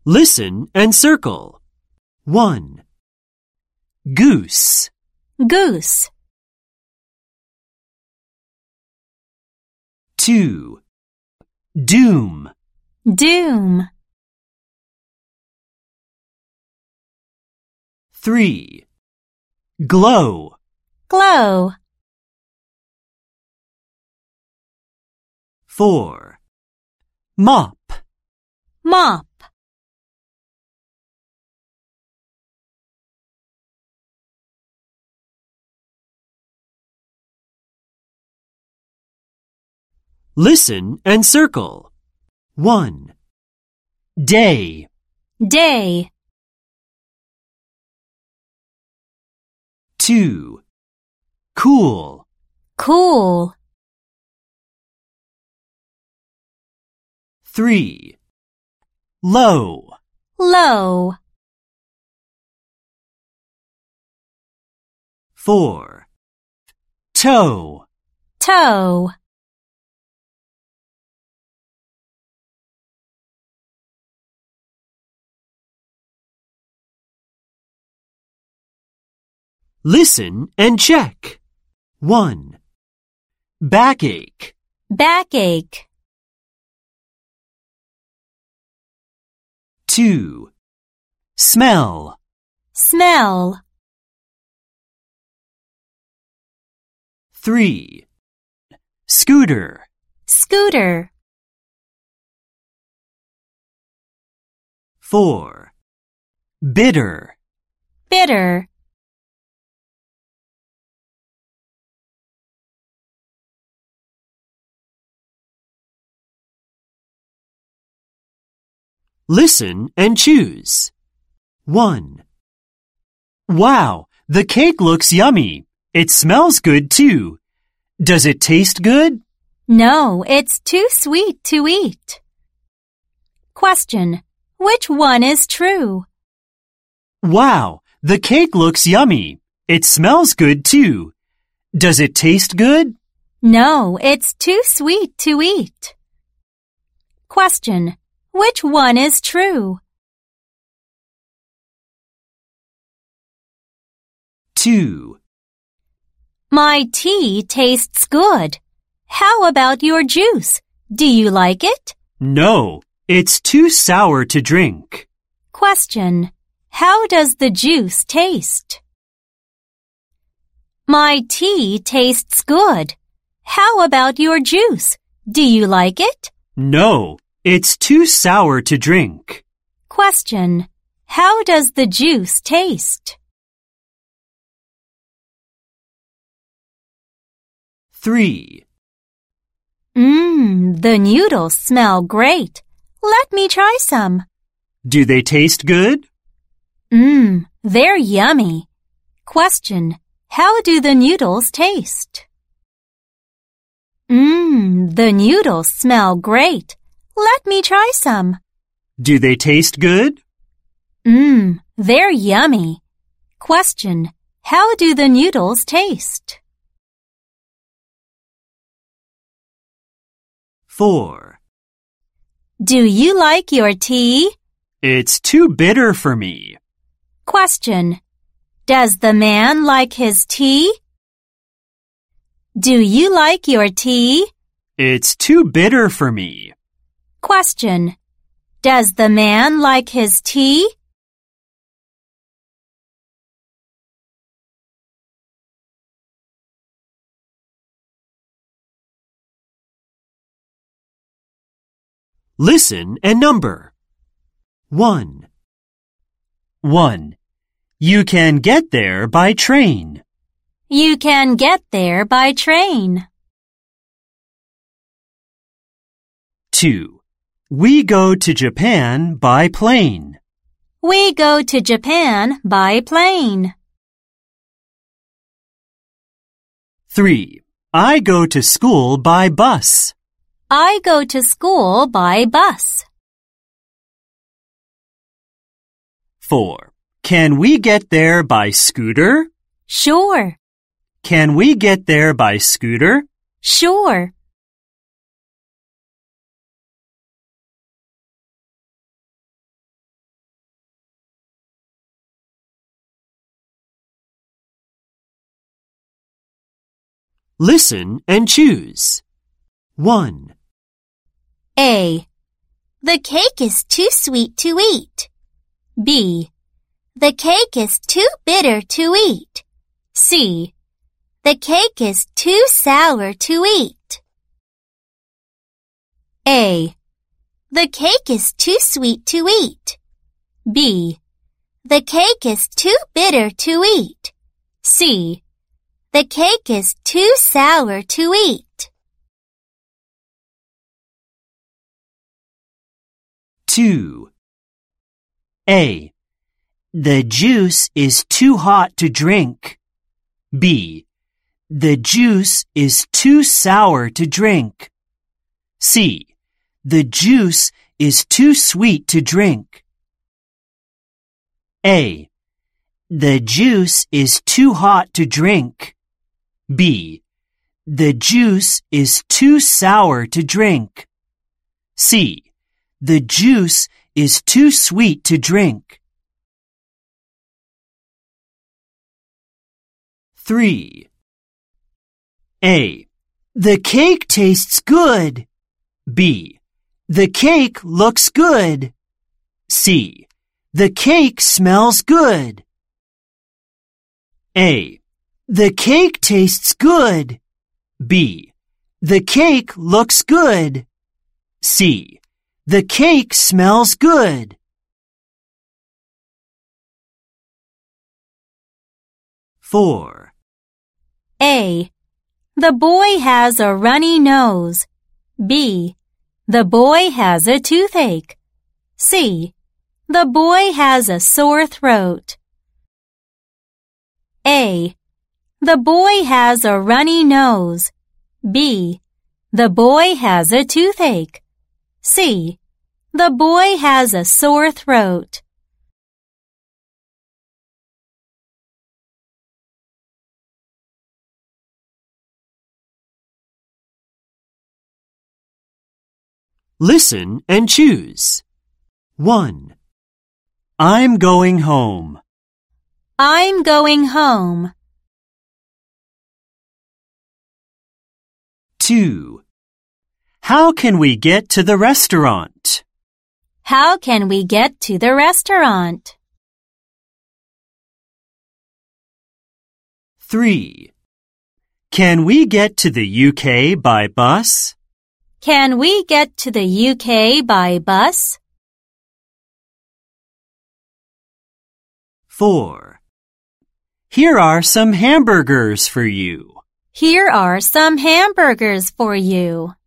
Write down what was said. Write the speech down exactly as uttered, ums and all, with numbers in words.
Listen and circle. one. Goose. Goose. two. Doom. Doom. three. Glow. Glow. four. Mop. Mop. Listen and circle. one. Day. Day. two. Cool. Cool. three. Low. Low. four. Toe. Toe. Listen and check. one. Backache. Backache. two. Smell. Smell. three. Scooter. Scooter. four. Bitter. Bitter. Listen and choose. one. Wow, the cake looks yummy. It smells good too. Does it taste good? No, it's too sweet to eat. Question: which one is true? Wow, the cake looks yummy. It smells good too. Does it taste good? No, it's too sweet to eat. Question: which one is true? two. My tea tastes good. How about your juice? Do you like it? No, it's too sour to drink. Question: how does the juice taste? My tea tastes good. How about your juice? Do you like it? No, it's too sour to drink. Question: how does the juice taste? three. Mmm, the noodles smell great. Let me try some. Do they taste good? Mmm, they're yummy. Question: how do the noodles taste? Mmm, the noodles smell great. Let me try some. Do they taste good? Mmm, they're yummy. Question: how do the noodles taste? four. Do you like your tea? It's too bitter for me. Question: does the man like his tea? Do you like your tea? It's too bitter for me. Question: does the man like his tea? Listen and number. one. one. You can get there by train. You can get there by train. two. We go to Japan by plane. We go to Japan by plane. three. I go to school by bus. I go to school by bus. four. Can we get there by scooter? Sure. Can we get there by scooter? Sure. Listen and choose. one. A. The cake is too sweet to eat. B. The cake is too bitter to eat. C. The cake is too sour to eat. A. The cake is too sweet to eat. B. The cake is too bitter to eat. C. The cake is too sour to eat. two. A. The juice is too hot to drink. B. The juice is too sour to drink. C. The juice is too sweet to drink. A. The juice is too hot to drink. B. The juice is too sour to drink. C. The juice is too sweet to drink. three. A. The cake tastes good. B. The cake looks good. C. The cake smells good. A. The cake tastes good. B. The cake looks good. C. The cake smells good. four. A. The boy has a runny nose. B. The boy has a toothache. C. The boy has a sore throat. A. The boy has a runny nose. B. The boy has a toothache. C. The boy has a sore throat. Listen and choose. one. I'm going home. I'm going home. two. How can we get to the restaurant? How can we get to the restaurant? three. Can we get to the U K by bus? Can we get to the U K by bus? four. Here are some hamburgers for you. Here are some hamburgers for you.